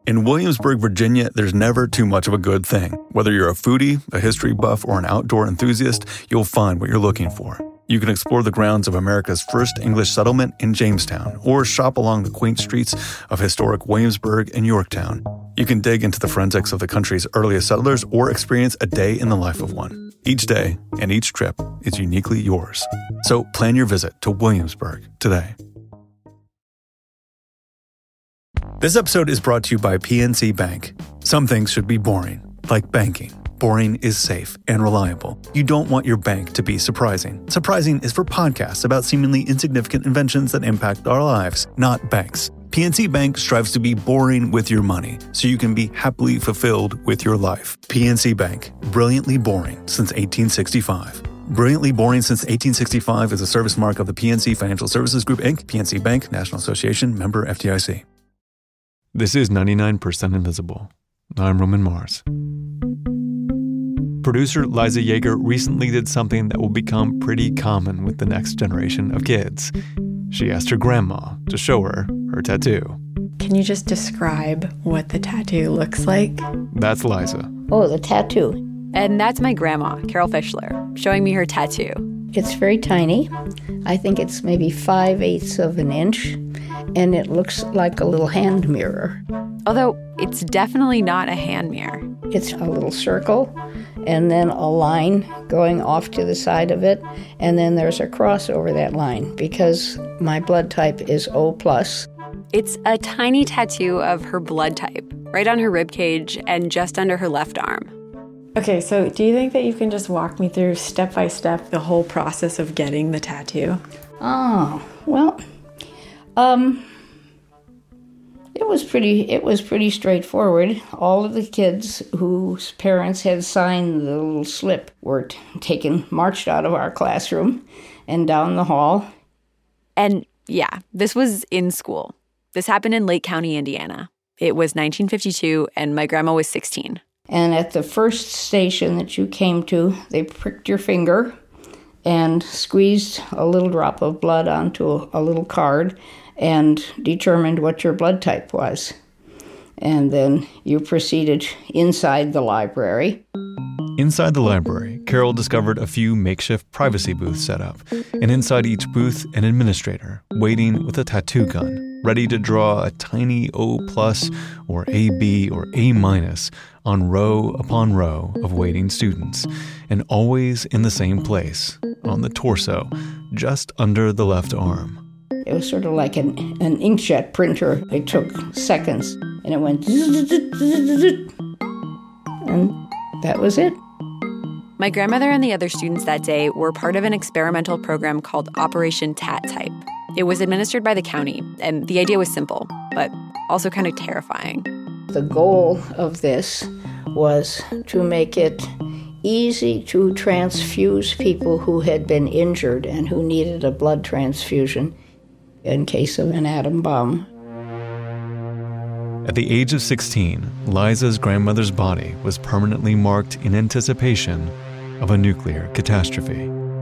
In Williamsburg, Virginia, there's never too much of a good thing. Whether you're a foodie, a history buff, or an outdoor enthusiast, you'll find what you're looking for. You can explore the grounds of America's first English settlement in Jamestown, or shop along the quaint streets of historic Williamsburg and Yorktown. You can dig into the forensics of the country's earliest settlers or experience a day in the life of one. Each day and each trip is uniquely yours. So plan your visit to Williamsburg today. This episode is brought to you by PNC Bank. Some things should be boring, like banking. Boring is safe and reliable. You don't want your bank to be surprising. Surprising is for podcasts about seemingly insignificant inventions that impact our lives, not banks. PNC Bank strives to be boring with your money, so you can be happily fulfilled with your life. PNC Bank, brilliantly boring since 1865. Brilliantly boring since 1865 is a service mark of the PNC Financial Services Group, Inc., PNC Bank, National Association, member FDIC. This is 99% Invisible. I'm Roman Mars. Producer Liza Yeager recently did something that will become pretty common with the next generation of kids. She asked her grandma to show her tattoo. Can you just describe what the tattoo looks like? That's Liza. Oh, the tattoo. And that's my grandma, Carol Fischler, showing me her tattoo. It's very tiny. I think it's maybe 5/8 of an inch, and it looks like a little hand mirror. Although it's definitely not a hand mirror. It's a little circle, and then a line going off to the side of it, and then there's a cross over that line, because my blood type is O+. It's a tiny tattoo of her blood type, right on her ribcage and just under her left arm. Okay, so do you think that you can just walk me through step by step the whole process of getting the tattoo? Oh, well, it was pretty straightforward. All of the kids whose parents had signed the little slip were marched out of our classroom and down the hall. And yeah, this was in school. This happened in Lake County, Indiana. It was 1952, and my grandma was 16. And at the first station that you came to, they pricked your finger and squeezed a little drop of blood onto a little card and determined what your blood type was. And then you proceeded inside the library. Inside the library, Carol discovered a few makeshift privacy booths set up, and inside each booth, an administrator waiting with a tattoo gun, ready to draw a tiny O+ or AB or A- on row upon row of waiting students, and always in the same place, on the torso, just under the left arm. It was sort of like an inkjet printer. It took seconds, and it went and that was it. My grandmother and the other students that day were part of an experimental program called Operation Tat Type. It was administered by the county, and the idea was simple, but also kind of terrifying. The goal of this was to make it easy to transfuse people who had been injured and who needed a blood transfusion in case of an atom bomb. At the age of 16, Liza's grandmother's body was permanently marked in anticipation of a nuclear catastrophe.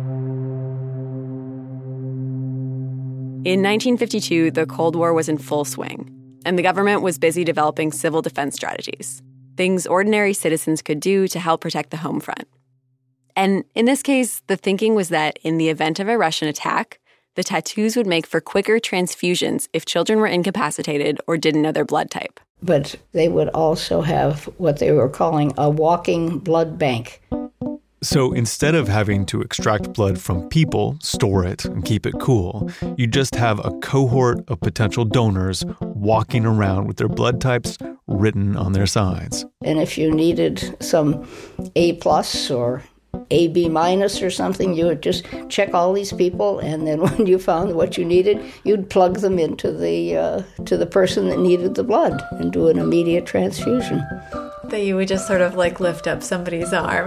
In 1952, the Cold War was in full swing, and the government was busy developing civil defense strategies, things ordinary citizens could do to help protect the home front. And in this case, the thinking was that in the event of a Russian attack, the tattoos would make for quicker transfusions if children were incapacitated or didn't know their blood type. But they would also have what they were calling a walking blood bank. So instead of having to extract blood from people, store it, and keep it cool, you just have a cohort of potential donors walking around with their blood types written on their sides. And if you needed some A+ or AB- or something, you would just check all these people, and then when you found what you needed, you'd plug them into the person that needed the blood and do an immediate transfusion. That you would just sort of like lift up somebody's arm.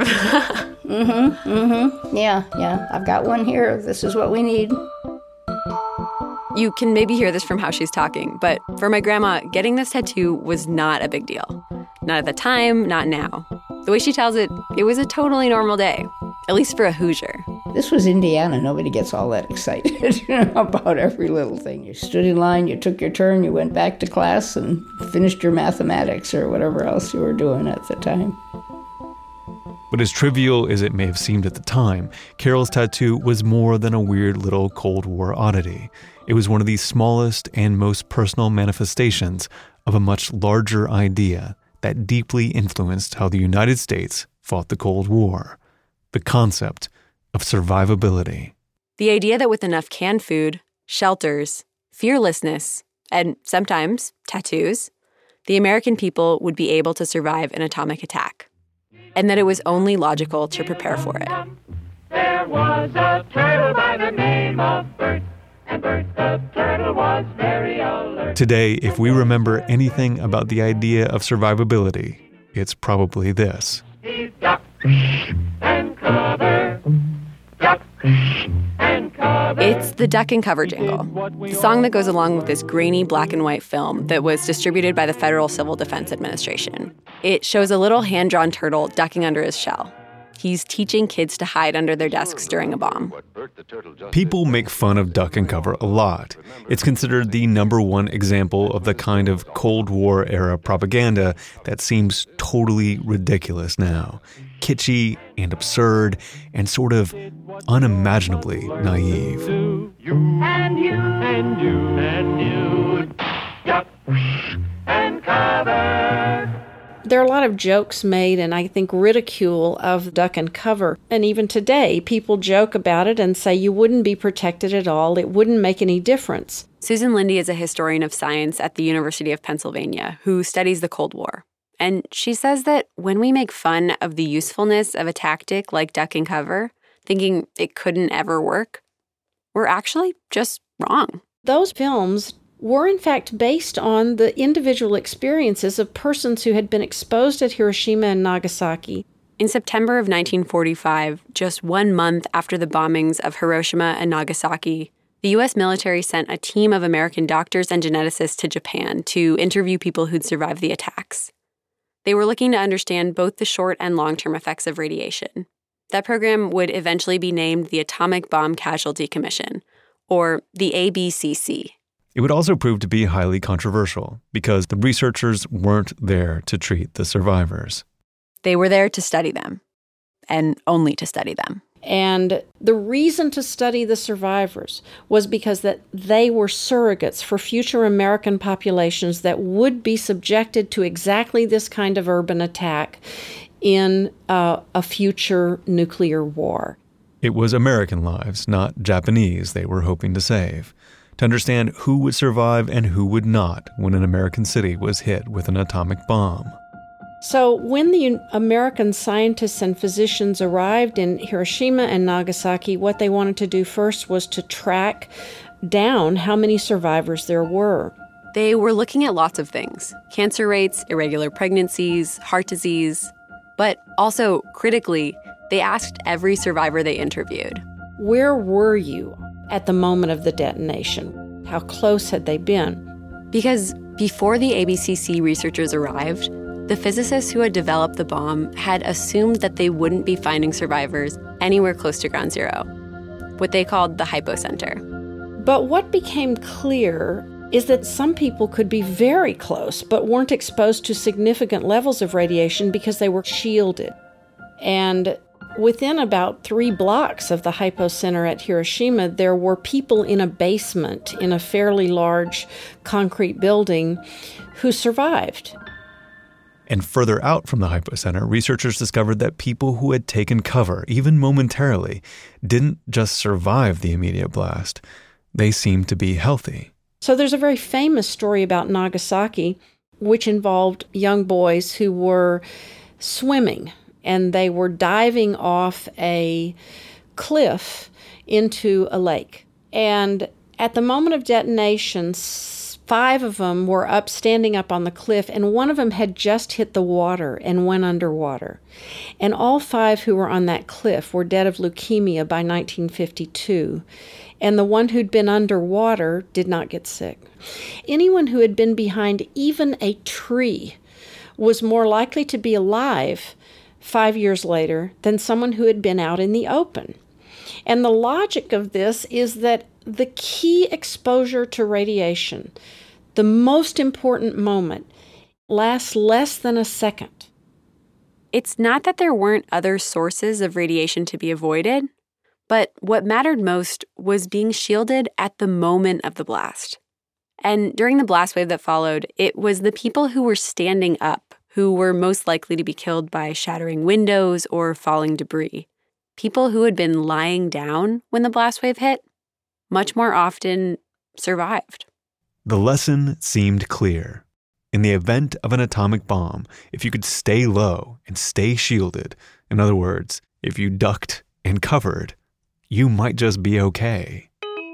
Yeah, I've got one here. This is what we need. You can maybe hear this from how she's talking, but for my grandma, getting this tattoo was not a big deal. Not at the time, not now. The way she tells it, it was a totally normal day, at least for a Hoosier. This was Indiana. Nobody gets all that excited about every little thing. You stood in line, you took your turn, you went back to class and finished your mathematics or whatever else you were doing at the time. But as trivial as it may have seemed at the time, Carol's tattoo was more than a weird little Cold War oddity. It was one of the smallest and most personal manifestations of a much larger idea that deeply influenced how the United States fought the Cold War. The concept of survivability. The idea that with enough canned food, shelters, fearlessness, and sometimes tattoos, the American people would be able to survive an atomic attack. And that it was only logical to prepare for it. There was a turtle by the name of Bert, and Bert the turtle was very alert. Today, if we remember anything about the idea of survivability, it's probably this. He's duck and cover, duck and cover. It's the Duck and Cover jingle, the song that goes along with this grainy black and white film that was distributed by the Federal Civil Defense Administration. It shows a little hand-drawn turtle ducking under his shell. He's teaching kids to hide under their desks during a bomb. People make fun of Duck and Cover a lot. It's considered the #1 example of the kind of Cold War era propaganda that seems totally ridiculous now. Kitschy and absurd and sort of unimaginably naive. You and you and you and you, duck and cover. There are a lot of jokes made and I think ridicule of Duck and Cover. And even today, people joke about it and say you wouldn't be protected at all. It wouldn't make any difference. Susan Lindy is a historian of science at the University of Pennsylvania who studies the Cold War. And she says that when we make fun of the usefulness of a tactic like Duck and Cover, thinking it couldn't ever work, we're actually just wrong. Those films were in fact based on the individual experiences of persons who had been exposed at Hiroshima and Nagasaki. In September of 1945, just 1 month after the bombings of Hiroshima and Nagasaki, the U.S. military sent a team of American doctors and geneticists to Japan to interview people who'd survived the attacks. They were looking to understand both the short and long-term effects of radiation. That program would eventually be named the Atomic Bomb Casualty Commission, or the ABCC. It would also prove to be highly controversial because the researchers weren't there to treat the survivors. They were there to study them, and only to study them. And the reason to study the survivors was because that they were surrogates for future American populations that would be subjected to exactly this kind of urban attack in a future nuclear war. It was American lives, not Japanese, they were hoping to save. To understand who would survive and who would not when an American city was hit with an atomic bomb. So when the American scientists and physicians arrived in Hiroshima and Nagasaki, what they wanted to do first was to track down how many survivors there were. They were looking at lots of things: cancer rates, irregular pregnancies, heart disease. But also, critically, they asked every survivor they interviewed, where were you at the moment of the detonation? How close had they been? Because before the ABCC researchers arrived, the physicists who had developed the bomb had assumed that they wouldn't be finding survivors anywhere close to ground zero, what they called the hypocenter. But what became clear is that some people could be very close but weren't exposed to significant levels of radiation because they were shielded. And within about 3 blocks of the hypocenter at Hiroshima, there were people in a basement in a fairly large concrete building who survived. And further out from the hypocenter, researchers discovered that people who had taken cover, even momentarily, didn't just survive the immediate blast. They seemed to be healthy. So there's a very famous story about Nagasaki, which involved young boys who were swimming, and they were diving off a cliff into a lake. And at the moment of detonation, 5 of them were standing up on the cliff, and one of them had just hit the water and went underwater. And all 5 who were on that cliff were dead of leukemia by 1952. And the one who'd been underwater did not get sick. Anyone who had been behind even a tree was more likely to be alive 5 years later than someone who had been out in the open. And the logic of this is that the key exposure to radiation, the most important moment, lasts less than a second. It's not that there weren't other sources of radiation to be avoided, but what mattered most was being shielded at the moment of the blast. And during the blast wave that followed, it was the people who were standing up who were most likely to be killed by shattering windows or falling debris. People who had been lying down when the blast wave hit much more often survived. The lesson seemed clear. In the event of an atomic bomb, if you could stay low and stay shielded, in other words, if you ducked and covered, you might just be okay.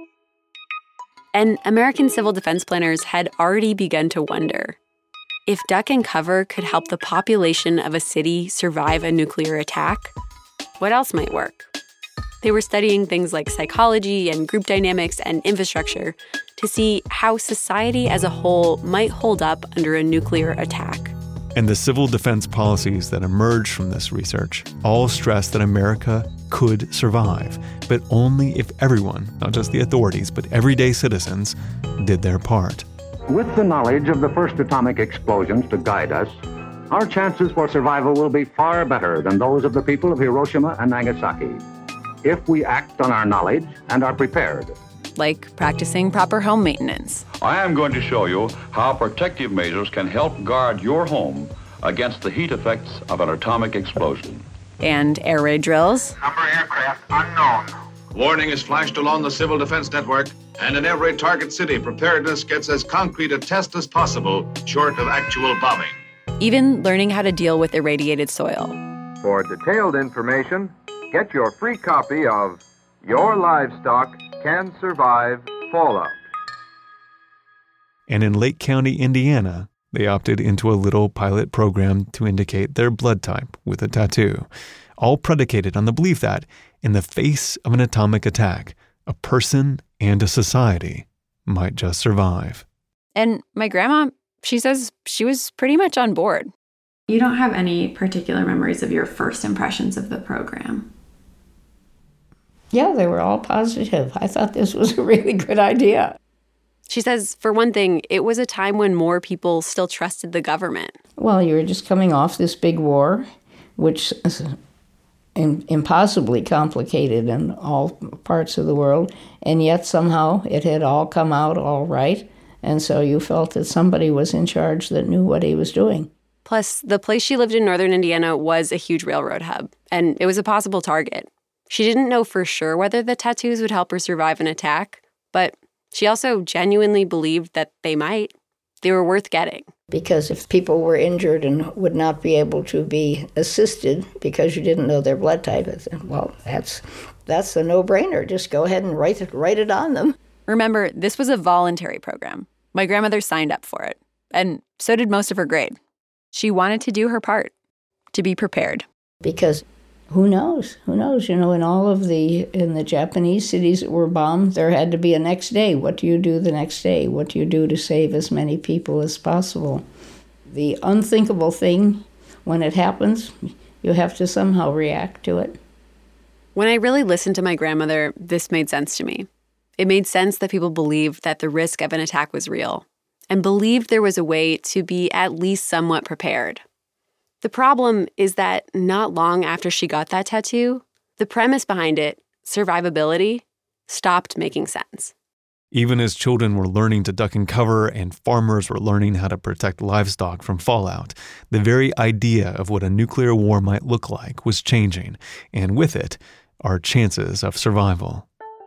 And American civil defense planners had already begun to wonder, if duck and cover could help the population of a city survive a nuclear attack, what else might work? They were studying things like psychology and group dynamics and infrastructure to see how society as a whole might hold up under a nuclear attack. And the civil defense policies that emerged from this research all stress that America could survive, but only if everyone, not just the authorities, but everyday citizens, did their part. With the knowledge of the first atomic explosions to guide us, our chances for survival will be far better than those of the people of Hiroshima and Nagasaki, if we act on our knowledge and are prepared. Like practicing proper home maintenance. I am going to show you how protective measures can help guard your home against the heat effects of an atomic explosion. And air raid drills. Number aircraft unknown. Warning is flashed along the Civil Defense Network, and in every target city, preparedness gets as concrete a test as possible, short of actual bombing. Even learning how to deal with irradiated soil. For detailed information, get your free copy of Your Livestock Can Survive Fallout. And in Lake County, Indiana, they opted into a little pilot program to indicate their blood type with a tattoo, all predicated on the belief that, in the face of an atomic attack, a person and a society might just survive. And my grandma, she says she was pretty much on board. You don't have any particular memories of your first impressions of the program? Yeah, they were all positive. I thought this was a really good idea. She says, for one thing, it was a time when more people still trusted the government. Well, you were just coming off this big war, which is impossibly complicated in all parts of the world, and yet somehow it had all come out all right, and so you felt that somebody was in charge that knew what he was doing. Plus, the place she lived in northern Indiana was a huge railroad hub, and it was a possible target. She didn't know for sure whether the tattoos would help her survive an attack, but she also genuinely believed that they might. They were worth getting. Because if people were injured and would not be able to be assisted because you didn't know their blood type, well, that's a no-brainer. Just go ahead and write it on them. Remember, this was a voluntary program. My grandmother signed up for it, and so did most of her grade. She wanted to do her part, to be prepared. Because who knows? Who knows? You know, in the Japanese cities that were bombed, there had to be a next day. What do you do the next day? What do you do to save as many people as possible? The unthinkable thing, when it happens, you have to somehow react to it. When I really listened to my grandmother, this made sense to me. It made sense that people believed that the risk of an attack was real and believed there was a way to be at least somewhat prepared. The problem is that not long after she got that tattoo, the premise behind it, survivability, stopped making sense. Even as children were learning to duck and cover and farmers were learning how to protect livestock from fallout, the very idea of what a nuclear war might look like was changing, and with it, our chances of survival.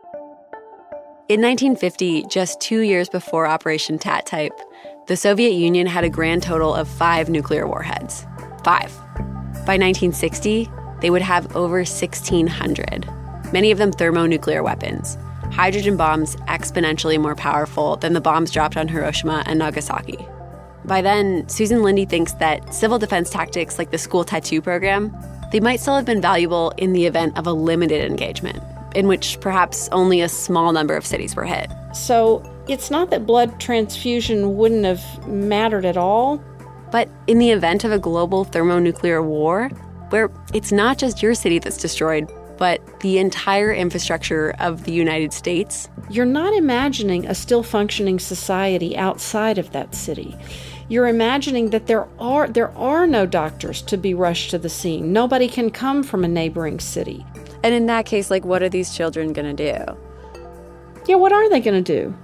In 1950, just 2 years before Operation Tat Type, the Soviet Union had a grand total of 5 nuclear warheads. 5. By 1960, they would have over 1,600, many of them thermonuclear weapons, hydrogen bombs exponentially more powerful than the bombs dropped on Hiroshima and Nagasaki. By then, Susan Linde thinks that civil defense tactics like the school tattoo program, they might still have been valuable in the event of a limited engagement, in which perhaps only a small number of cities were hit. So it's not that blood transfusion wouldn't have mattered at all. But in the event of a global thermonuclear war, where it's not just your city that's destroyed, but the entire infrastructure of the United States. You're not imagining a still functioning society outside of that city. You're imagining that there are no doctors to be rushed to the scene. Nobody can come from a neighboring city. And in that case, what are these children going to do? Yeah, what are they going to do?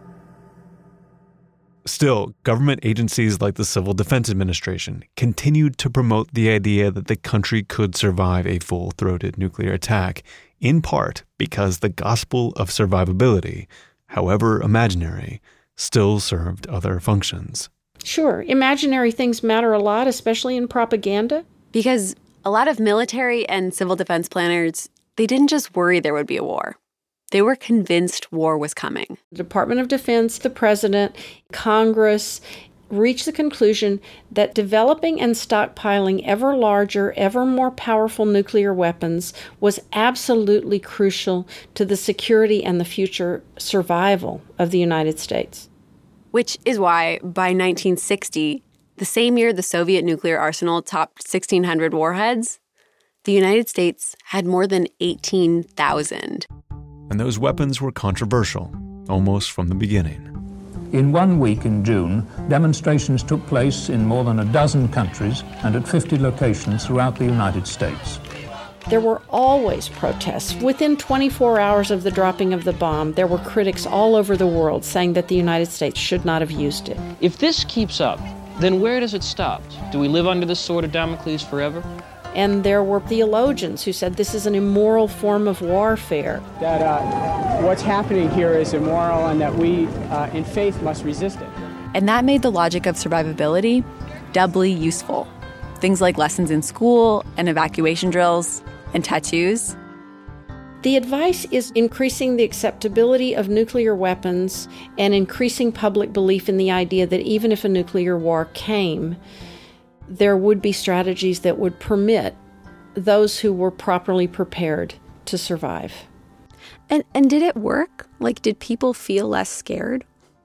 Still, government agencies like the Civil Defense Administration continued to promote the idea that the country could survive a full-throated nuclear attack, in part because the gospel of survivability, however imaginary, still served other functions. Sure, imaginary things matter a lot, especially in propaganda. Because a lot of military and civil defense planners, they didn't just worry there would be a war. They were convinced war was coming. The Department of Defense, the President, Congress reached the conclusion that developing and stockpiling ever larger, ever more powerful nuclear weapons was absolutely crucial to the security and the future survival of the United States. Which is why, by 1960, the same year the Soviet nuclear arsenal topped 1,600 warheads, the United States had more than 18,000. And those weapons were controversial, almost from the beginning. In 1 week in June, demonstrations took place in more than a dozen countries and at 50 locations throughout the United States. There were always protests. Within 24 hours of the dropping of the bomb, there were critics all over the world saying that the United States should not have used it. If this keeps up, then where does it stop? Do we live under this sword of Damocles forever? And there were theologians who said this is an immoral form of warfare. That what's happening here is immoral and that we, in faith, must resist it. And that made the logic of survivability doubly useful. Things like lessons in school and evacuation drills and tattoos. The advice is increasing the acceptability of nuclear weapons and increasing public belief in the idea that even if a nuclear war came, there would be strategies that would permit those who were properly prepared to survive. And did it work? Did people feel less scared?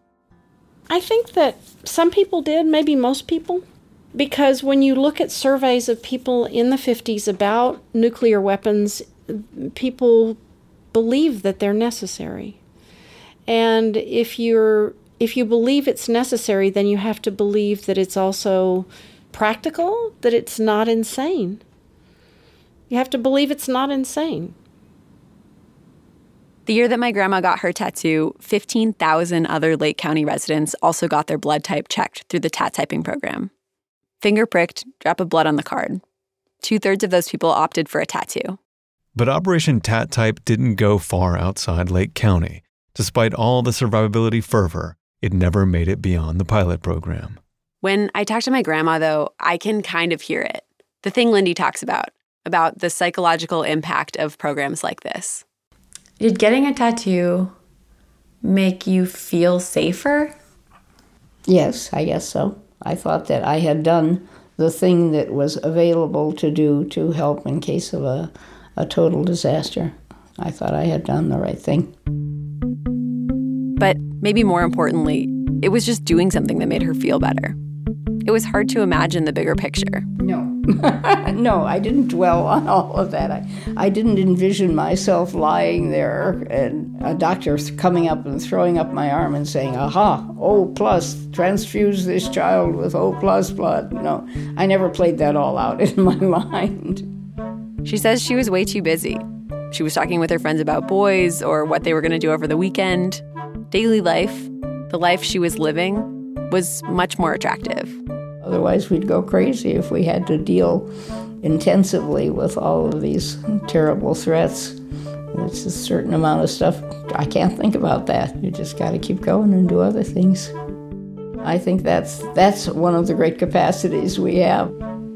I think that some people did, maybe most people. Because when you look at surveys of people in the 50s about nuclear weapons, people believe that they're necessary. And if you believe it's necessary, then you have to believe that it's also practical, that it's not insane. You have to believe it's not insane. The year that my grandma got her tattoo, 15,000 other Lake County residents also got their blood type checked through the tat typing program. Finger pricked, drop of blood on the card. 2/3 of those people opted for a tattoo. But Operation Tat Type didn't go far outside Lake County. Despite all the survivability fervor, it never made it beyond the pilot program. When I talk to my grandma, though, I can kind of hear it. The thing Lindy talks about the psychological impact of programs like this. Did getting a tattoo make you feel safer? Yes, I guess so. I thought that I had done the thing that was available to do to help in case of a total disaster. I thought I had done the right thing. But maybe more importantly, it was just doing something that made her feel better. It was hard to imagine the bigger picture. No. No, I didn't dwell on all of that. I didn't envision myself lying there and a doctor coming up and throwing up my arm and saying, aha, O+, transfuse this child with O+ blood. No, I never played that all out in my mind. She says she was way too busy. She was talking with her friends about boys or what they were going to do over the weekend. Daily life, the life she was living, was much more attractive. Otherwise, we'd go crazy if we had to deal intensively with all of these terrible threats. It's a certain amount of stuff. I can't think about that. You just got to keep going and do other things. I think that's one of the great capacities we have.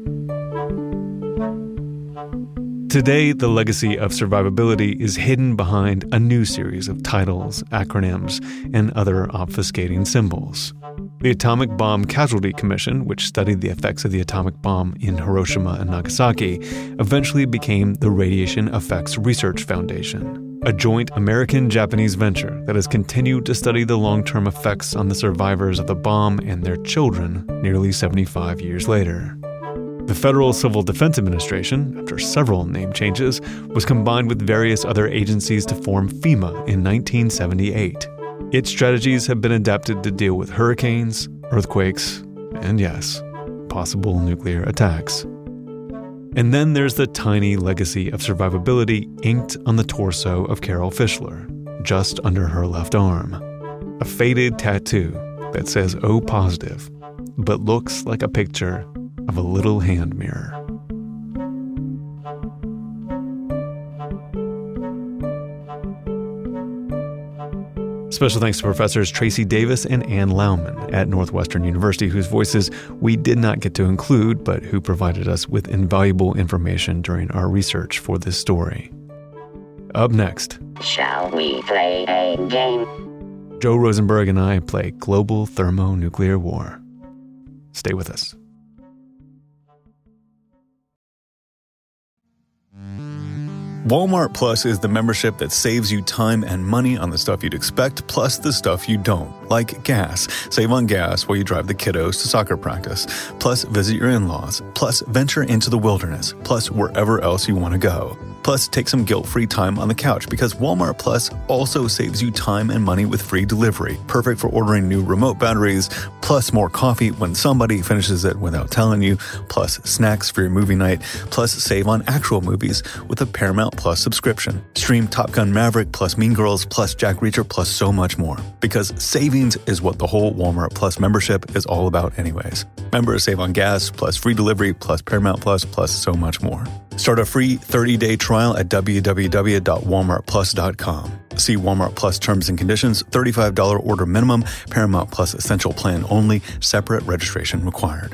Today, the legacy of survivability is hidden behind a new series of titles, acronyms, and other obfuscating symbols. The Atomic Bomb Casualty Commission, which studied the effects of the atomic bomb in Hiroshima and Nagasaki, eventually became the Radiation Effects Research Foundation, a joint American-Japanese venture that has continued to study the long-term effects on the survivors of the bomb and their children nearly 75 years later. The Federal Civil Defense Administration, after several name changes, was combined with various other agencies to form FEMA in 1978. Its strategies have been adapted to deal with hurricanes, earthquakes, and yes, possible nuclear attacks. And then there's the tiny legacy of survivability inked on the torso of Carol Fischler, just under her left arm. A faded tattoo that says O positive, but looks like a picture of a little hand mirror. Special thanks to Professors Tracy Davis and Ann Lauman at Northwestern University, whose voices we did not get to include, but who provided us with invaluable information during our research for this story. Up next, shall we play a game? Joe Rosenberg and I play Global Thermonuclear War. Stay with us. Walmart Plus is the membership that saves you time and money on the stuff you'd expect, plus the stuff you don't, like gas. Save on gas while you drive the kiddos to soccer practice, plus visit your in-laws, plus venture into the wilderness, plus wherever else you want to go. Plus, take some guilt-free time on the couch because Walmart Plus also saves you time and money with free delivery, perfect for ordering new remote batteries, plus more coffee when somebody finishes it without telling you, plus snacks for your movie night, plus save on actual movies with a Paramount Plus subscription. Stream Top Gun Maverick, plus Mean Girls, plus Jack Reacher, plus so much more. Because savings is what the whole Walmart Plus membership is all about anyways. Members save on gas, plus free delivery, plus Paramount Plus, plus so much more. Start a free 30-day trial at www.walmartplus.com. See Walmart Plus terms and conditions, $35 order minimum, Paramount Plus essential plan only, separate registration required.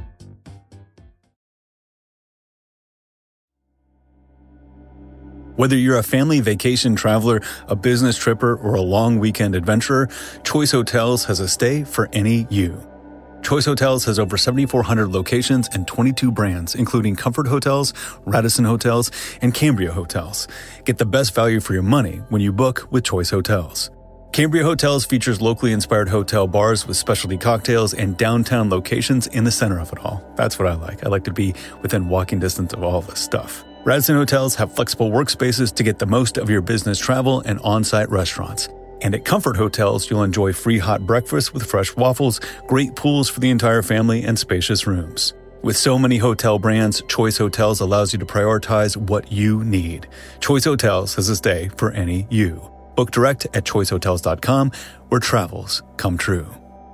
Whether you're a family vacation traveler, a business tripper, or a long weekend adventurer, Choice Hotels has a stay for any you. Choice Hotels has over 7,400 locations and 22 brands, including Comfort Hotels, Radisson Hotels, and Cambria Hotels. Get the best value for your money when you book with Choice Hotels. Cambria Hotels features locally inspired hotel bars with specialty cocktails and downtown locations in the center of it all. That's what I like. I like to be within walking distance of all this stuff. Radisson Hotels have flexible workspaces to get the most of your business travel and on-site restaurants. And at Comfort Hotels, you'll enjoy free hot breakfast with fresh waffles, great pools for the entire family, and spacious rooms. With so many hotel brands, Choice Hotels allows you to prioritize what you need. Choice Hotels has a stay for any you. Book direct at choicehotels.com, where travels come true.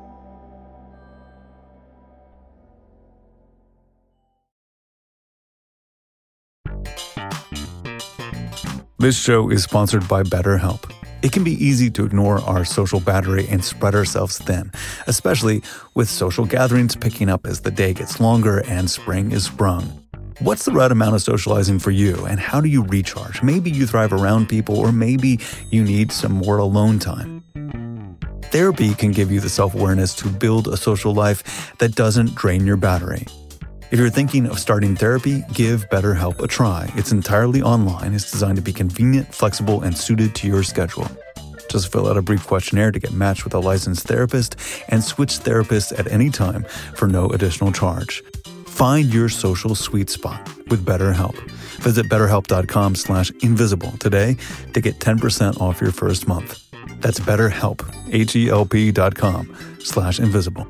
This show is sponsored by BetterHelp. It can be easy to ignore our social battery and spread ourselves thin, especially with social gatherings picking up as the day gets longer and spring is sprung. What's the right amount of socializing for you, and how do you recharge? Maybe you thrive around people, or maybe you need some more alone time. Therapy can give you the self-awareness to build a social life that doesn't drain your battery. If you're thinking of starting therapy, give BetterHelp a try. It's entirely online. It's designed to be convenient, flexible, and suited to your schedule. Just fill out a brief questionnaire to get matched with a licensed therapist and switch therapists at any time for no additional charge. Find your social sweet spot with BetterHelp. Visit BetterHelp.com/invisible today to get 10% off your first month. That's BetterHelp, HELP.com/invisible.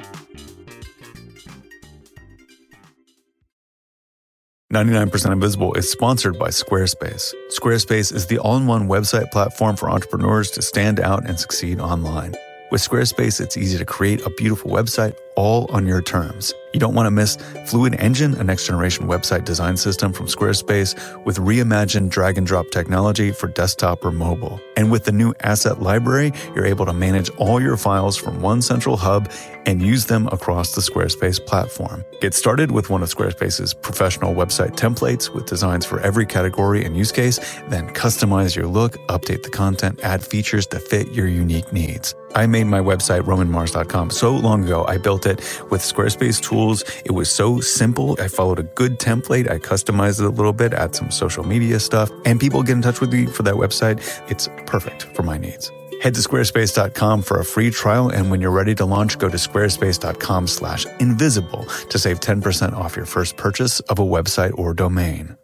"99% Invisible" is sponsored by Squarespace. Squarespace is the all-in-one website platform for entrepreneurs to stand out and succeed online. With Squarespace, it's easy to create a beautiful website all on your terms. You don't want to miss Fluid Engine, a next-generation website design system from Squarespace with reimagined drag-and-drop technology for desktop or mobile. And with the new Asset Library, you're able to manage all your files from one central hub and use them across the Squarespace platform. Get started with one of Squarespace's professional website templates with designs for every category and use case, then customize your look, update the content, add features to fit your unique needs. I made my website, RomanMars.com, so long ago I built built it with Squarespace tools. It was so simple. I followed a good template. I customized it a little bit, add some social media stuff, and people get in touch with me for that website. It's perfect for my needs. Head to squarespace.com for a free trial, and when you're ready to launch, go to squarespace.com/invisible to save 10% off your first purchase of a website or domain.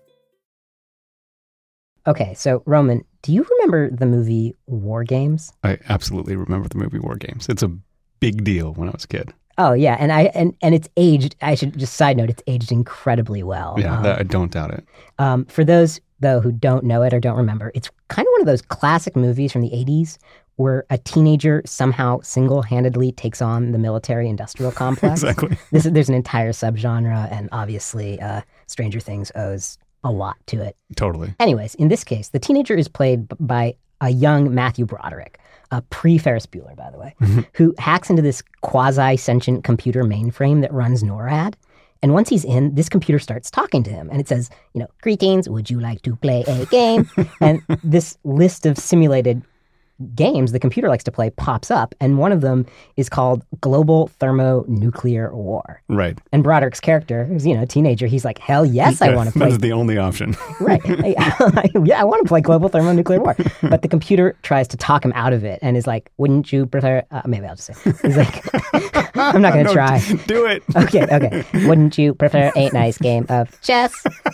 Okay, so Roman, do you remember the movie War Games? I absolutely remember the movie War Games. It's a big deal when I was a kid. Oh yeah, and it's aged. I should just side note, it's aged incredibly well. Yeah, I don't doubt it. For those though who don't know it or don't remember, it's kind of one of those classic movies from the 80s where a teenager somehow single-handedly takes on the military-industrial complex. Exactly. There's an entire subgenre, and obviously Stranger Things owes a lot to it. Totally. Anyways, in this case, the teenager is played by a young Matthew Broderick, pre-Ferris Bueller, by the way, who hacks into this quasi-sentient computer mainframe that runs NORAD. And once he's in, this computer starts talking to him. And it says, greetings, would you like to play a game? And this list of simulated games the computer likes to play pops up, and one of them is called Global Thermonuclear War. Right. And Broderick's character, who's a teenager, he's like, hell yes, I want to play. That's the only option. Right. Yeah, I want to play Global Thermonuclear War. But the computer tries to talk him out of it and is like, wouldn't you prefer... maybe I'll just say. He's like, I'm not going to try. Do it. Okay. Wouldn't you prefer a nice game of chess?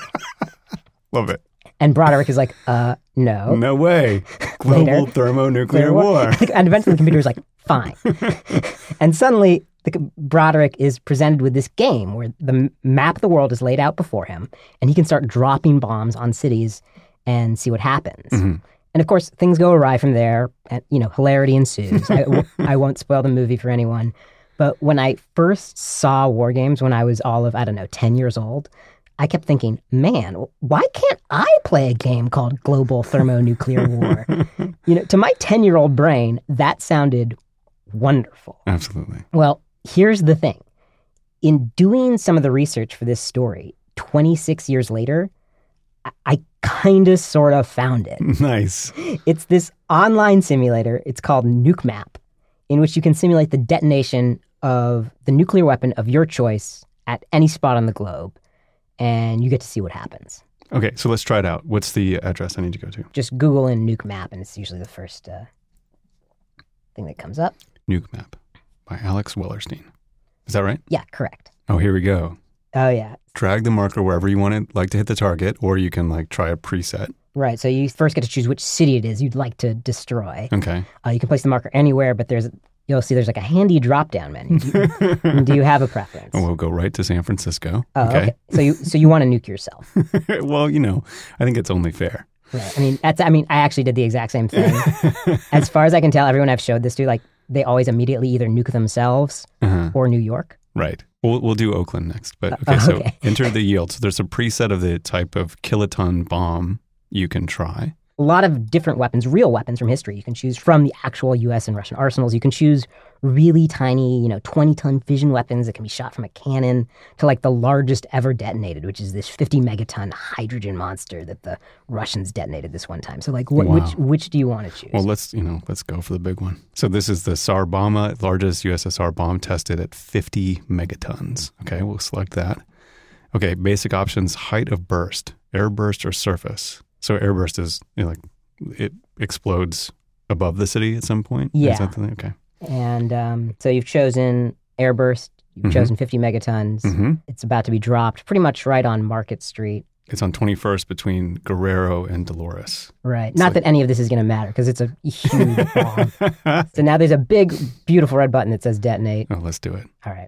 Love it. And Broderick is like, no. No way. Global Thermonuclear War. And eventually the computer's like, fine. And suddenly Broderick is presented with this game where the map of the world is laid out before him, and he can start dropping bombs on cities and see what happens. Mm-hmm. And of course, things go awry from there, and hilarity ensues. I won't spoil the movie for anyone, but when I first saw War Games when I was all of, 10 years old, I kept thinking, man, why can't I play a game called Global Thermonuclear War? To my 10-year-old brain, that sounded wonderful. Absolutely. Well, here's the thing. In doing some of the research for this story, 26 years later, I kind of sort of found it. Nice. It's this online simulator. It's called NukeMap, in which you can simulate the detonation of the nuclear weapon of your choice at any spot on the globe. And you get to see what happens. Okay, so let's try it out. What's the address I need to go to? Just Google in NukeMap, and it's usually the first thing that comes up. NukeMap by Alex Wellerstein. Is that right? Yeah, correct. Oh, here we go. Oh, yeah. Drag the marker wherever you want to hit the target, or you can try a preset. Right, so you first get to choose which city it is you'd like to destroy. Okay. You can place the marker anywhere, but you'll see there's a handy drop-down menu. Do you have a preference? Oh, we'll go right to San Francisco. Oh, okay. So you want to nuke yourself? Well, I think it's only fair. Right. I actually did the exact same thing. As far as I can tell, everyone I've showed this to, they always immediately either nuke themselves or New York. Right. We'll do Oakland next. But okay, so enter the yield. So there's a preset of the type of kiloton bomb you can try. A lot of different weapons, real weapons from history. You can choose from the actual U.S. and Russian arsenals. You can choose really tiny, 20-ton fission weapons that can be shot from a cannon to the largest ever detonated, which is this 50-megaton hydrogen monster that the Russians detonated this one time. So which do you want to choose? Well, let's go for the big one. So this is the Tsar Bomba, largest USSR bomb tested at 50 megatons. Okay, we'll select that. Okay, basic options, height of burst, air burst or surface. So airburst is it explodes above the city at some point? Yeah. Is that the thing? Okay. And so you've chosen airburst, you've chosen 50 megatons. Mm-hmm. It's about to be dropped pretty much right on Market Street. It's on 21st between Guerrero and Dolores. Right. It's Not that any of this is going to matter because it's a huge bomb. So now there's a big, beautiful red button that says detonate. Oh, let's do it. All right.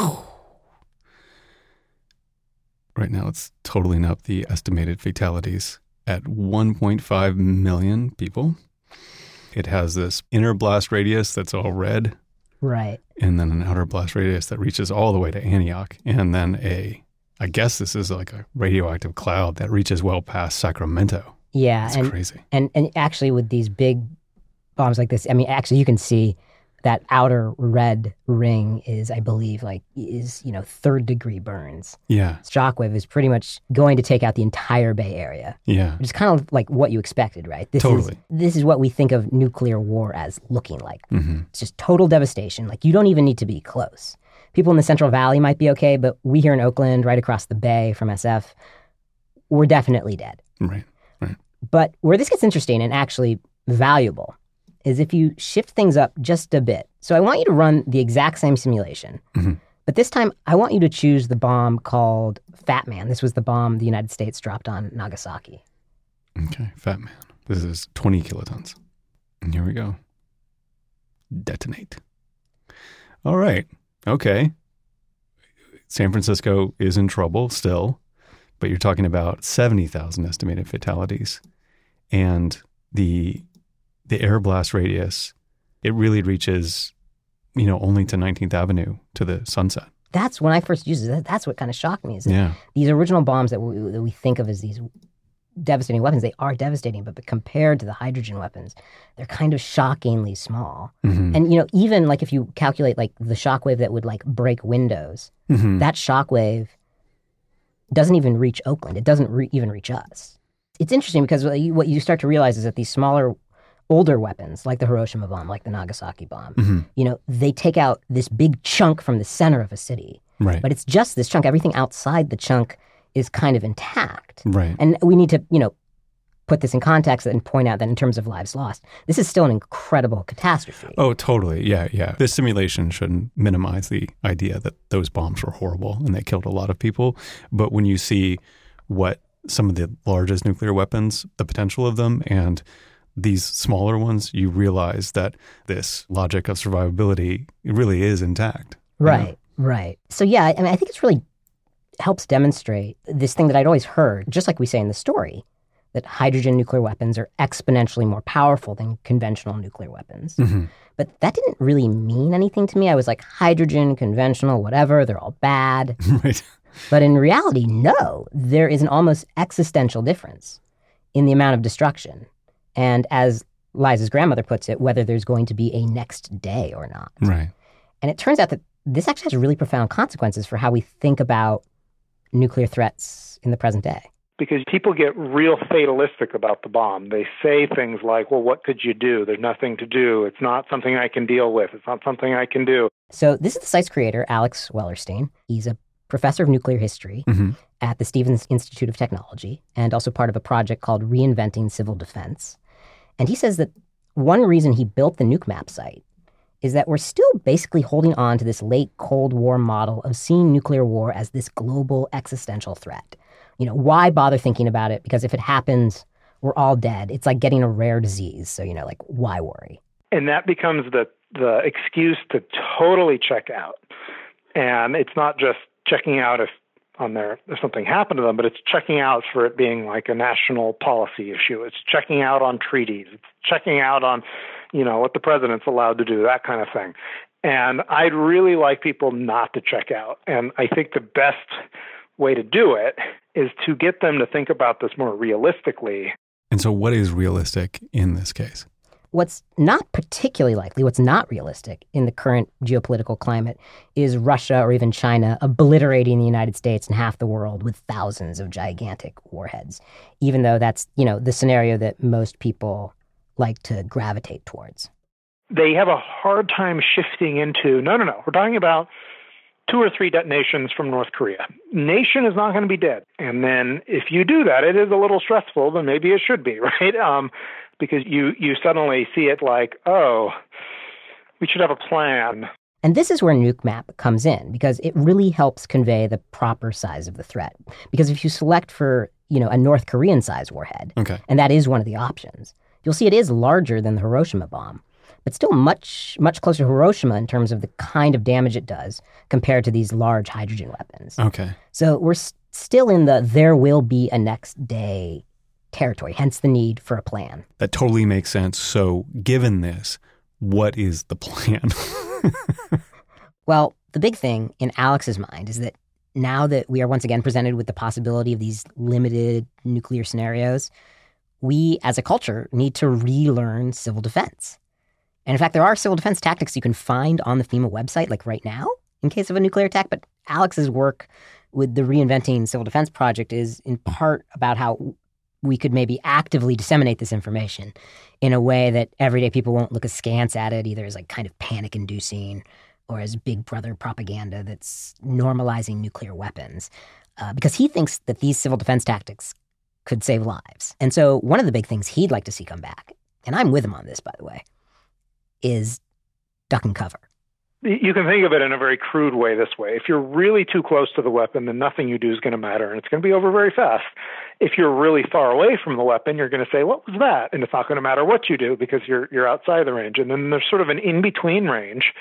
Right now it's totaling up the estimated fatalities at 1.5 million people. It has this inner blast radius that's all red. Right. And then an outer blast radius that reaches all the way to Antioch. And then I guess this is a radioactive cloud that reaches well past Sacramento. Yeah. It's crazy. And actually with these big bombs like this, actually you can see that outer red ring is, I believe, third degree burns. Yeah. Shockwave is pretty much going to take out the entire Bay Area. Yeah. Which is kind of what you expected, right? Totally. This is what we think of nuclear war as looking like. Mm-hmm. It's just total devastation. You don't even need to be close. people in the Central Valley might be okay, but we here in Oakland, right across the bay from SF, we're definitely dead. Right. But where this gets interesting and actually valuable is if you shift things up just a bit. So I want you to run the exact same simulation. Mm-hmm. But this time, I want you to choose the bomb called Fat Man. This was the bomb the United States dropped on Nagasaki. Okay, Fat Man. This is 20 kilotons. And here we go. Detonate. All right. Okay. San Francisco is in trouble still, but you're talking about 70,000 estimated fatalities. And the air blast radius, it really reaches, only to 19th Avenue, to the Sunset. That's when I first used it. That's what kind of shocked me. Is that Yeah. these original bombs that we think of as these devastating weapons, they are devastating, but compared to the hydrogen weapons, they're kind of shockingly small. Mhm. And, even like if you calculate like the shockwave that would like break windows, Mhm. that shockwave doesn't even reach Oakland. It doesn't even reach us. It's interesting because what you start to realize is that these smaller, older weapons, like the Hiroshima bomb, like the Nagasaki bomb, Mhm. they take out this big chunk from the center of a city. Right. But it's just this chunk. Everything outside the chunk is kind of intact. Right. And we need to, put this in context and point out that in terms of lives lost, this is still an incredible catastrophe. Oh, totally. Yeah. This simulation shouldn't minimize the idea that those bombs were horrible and they killed a lot of people. But when you see what some of the largest nuclear weapons, the potential of them, and these smaller ones, you realize that this logic of survivability really is intact. Right. So yeah, I think it's really helps demonstrate this thing that I'd always heard, just like we say in the story, that hydrogen nuclear weapons are exponentially more powerful than conventional nuclear weapons. Mm-hmm. But that didn't really mean anything to me. I was like, hydrogen, conventional, whatever, they're all bad. Right. But in reality, no, there is an almost existential difference in the amount of destruction. And as Liza's grandmother puts it, whether there's going to be a next day or not. Right. And it turns out that this actually has really profound consequences for how we think about nuclear threats in the present day. Because people get real fatalistic about the bomb. They say things like, well, what could you do? There's nothing to do. It's not something I can deal with. It's not something I can do. So this is the site's creator, Alex Wellerstein. He's a professor of nuclear history at the Stevens Institute of Technology and also part of a project called Reinventing Civil Defense. And he says that one reason he built the Nuke Map site is that we're still basically holding on to this late Cold War model of seeing nuclear war as this global existential threat. Why bother thinking about it? Because if it happens, we're all dead. It's like getting a rare disease. So, why worry? And that becomes the excuse to totally check out. And it's not just checking out if something happened to them, but it's checking out for it being like a national policy issue. It's checking out on treaties. It's checking out on, what the president's allowed to do, that kind of thing. And I'd really like people not to check out. And I think the best way to do it is to get them to think about this more realistically. And so what is realistic in this case? What's not particularly likely, what's not realistic in the current geopolitical climate is Russia or even China obliterating the United States and half the world with thousands of gigantic warheads, even though that's, the scenario that most people like to gravitate towards. They have a hard time shifting into, no, we're talking about 2 or 3 detonations from North Korea. Nation is not going to be dead. And then if you do that, it is a little stressful, then maybe it should be, right? Because you suddenly see it like, oh, we should have a plan. And this is where Nuke Map comes in, because it really helps convey the proper size of the threat. Because if you select for, a North Korean size warhead, and that is one of the options, you'll see it is larger than the Hiroshima bomb, but still much, much closer to Hiroshima in terms of the kind of damage it does compared to these large hydrogen weapons. Okay. So we're still in the there will be a next day territory, hence the need for a plan. That totally makes sense. So given this, what is the plan? Well, the big thing in Alex's mind is that now that we are once again presented with the possibility of these limited nuclear scenarios, we as a culture need to relearn civil defense. And in fact, there are civil defense tactics you can find on the FEMA website, like right now, in case of a nuclear attack. But Alex's work with the Reinventing Civil Defense project is in part about how we could maybe actively disseminate this information in a way that everyday people won't look askance at it, either as like kind of panic-inducing or as Big Brother propaganda that's normalizing nuclear weapons, because he thinks that these civil defense tactics could save lives. And so one of the big things he'd like to see come back, and I'm with him on this, by the way, is duck and cover. You can think of it in a very crude way this way. If you're really too close to the weapon, then nothing you do is going to matter, and it's going to be over very fast. If you're really far away from the weapon, you're going to say, what was that? And it's not going to matter what you do because you're outside the range. And then there's sort of an in-between range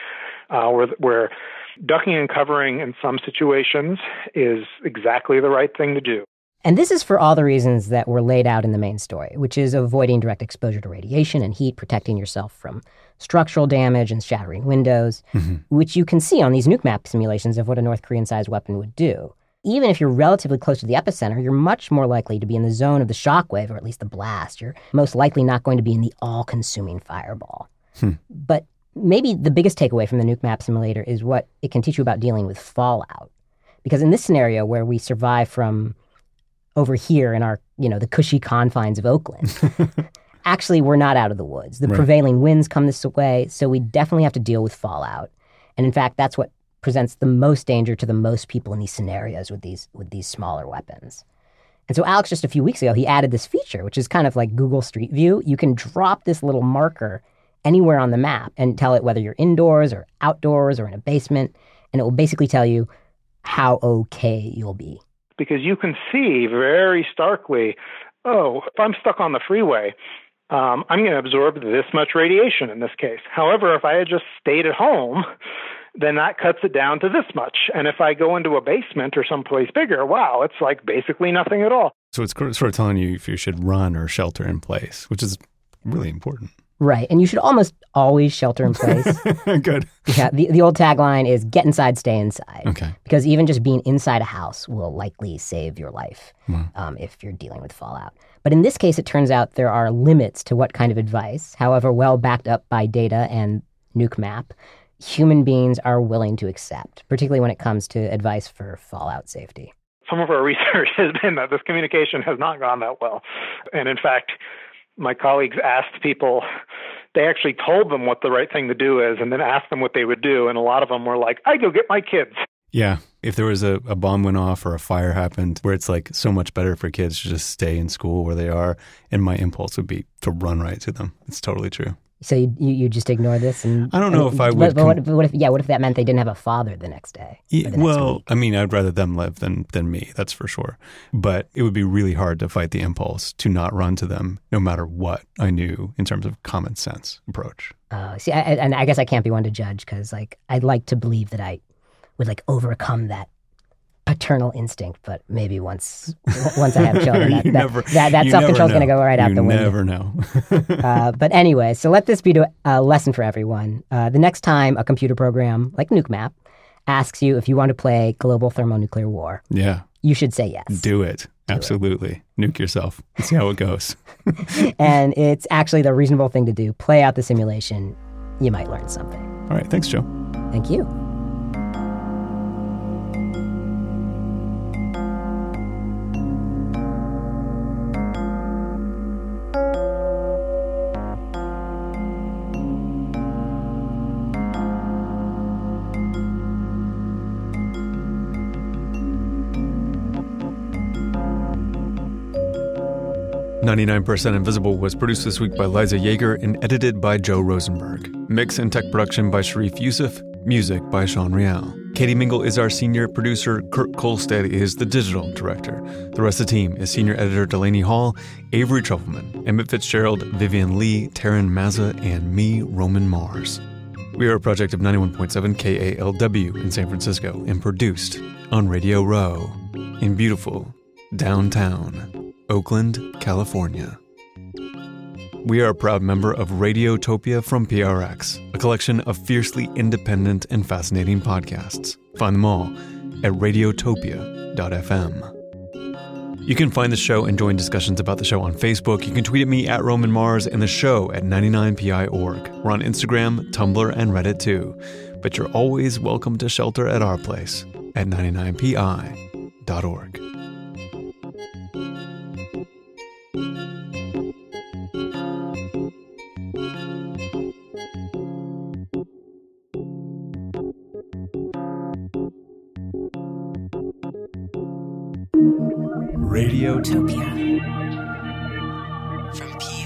where ducking and covering in some situations is exactly the right thing to do. And this is for all the reasons that were laid out in the main story, which is avoiding direct exposure to radiation and heat, protecting yourself from structural damage and shattering windows, which you can see on these nuke map simulations of what a North Korean-sized weapon would do. Even if you're relatively close to the epicenter, you're much more likely to be in the zone of the shockwave, or at least the blast. You're most likely not going to be in the all-consuming fireball. But maybe the biggest takeaway from the nuke map simulator is what it can teach you about dealing with fallout. Because in this scenario where we survive from over here in our, the cushy confines of Oakland, actually we're not out of the woods. The prevailing winds come this way, so we definitely have to deal with fallout. And in fact, that's what presents the most danger to the most people in these scenarios with these smaller weapons. And so Alex, just a few weeks ago, he added this feature, which is kind of like Google Street View. You can drop this little marker anywhere on the map and tell it whether you're indoors or outdoors or in a basement, and it will basically tell you how okay you'll be. Because you can see very starkly, if I'm stuck on the freeway, I'm going to absorb this much radiation in this case. However, if I had just stayed at home, then that cuts it down to this much. And if I go into a basement or someplace bigger, wow, it's like basically nothing at all. So it's sort of telling you if you should run or shelter in place, which is really important. Right. And you should almost always shelter in place. Good. Yeah. The old tagline is get inside, stay inside. Okay. Because even just being inside a house will likely save your life if you're dealing with fallout. But in this case, it turns out there are limits to what kind of advice, however well backed up by data and nuke map, human beings are willing to accept, particularly when it comes to advice for fallout safety. Some of our research has been that this communication has not gone that well. And in fact, my colleagues asked people, they actually told them what the right thing to do is and then asked them what they would do. And a lot of them were like, I go get my kids. Yeah. If there was a bomb went off or a fire happened where it's like so much better for kids to just stay in school where they are, and my impulse would be to run right to them. It's totally true. So you just ignore this? And I don't know if I would. But what if that meant they didn't have a father the next day? Well, I mean, I'd rather them live than me, that's for sure. But it would be really hard to fight the impulse to not run to them no matter what I knew in terms of common sense approach. See, and I guess I can't be one to judge because I'd like to believe that I would overcome that paternal instinct, but maybe once I have children, that self-control is going to go right out the window. You never know. But anyway, so let this be a lesson for everyone. The next time a computer program like NukeMap asks you if you want to play global thermonuclear war, you should say yes. Do it. Absolutely. Nuke yourself and see how it goes. And it's actually the reasonable thing to do. Play out the simulation. You might learn something. All right. Thanks, Joe. Thank you. "99% Invisible" was produced this week by Liza Yeager and edited by Joe Rosenberg. Mix and tech production by Sharif Youssef. Music by Sean Real. Katie Mingle is our senior producer. Kurt Kolstad is the digital director. The rest of the team is senior editor Delaney Hall, Avery Trufelman, Emmett Fitzgerald, Vivian Lee, Taryn Mazza, and me, Roman Mars. We are a project of 91.7 KALW in San Francisco and produced on Radio Row in beautiful downtown Oakland, California. We are a proud member of Radiotopia from PRX, a collection of fiercely independent and fascinating podcasts. Find them all at radiotopia.fm. You can find the show and join discussions about the show on Facebook. You can tweet at me at Roman Mars and the show at 99pi.org. We're on Instagram, Tumblr, and Reddit too. But you're always welcome to shelter at our place at 99pi.org. Radiotopia. From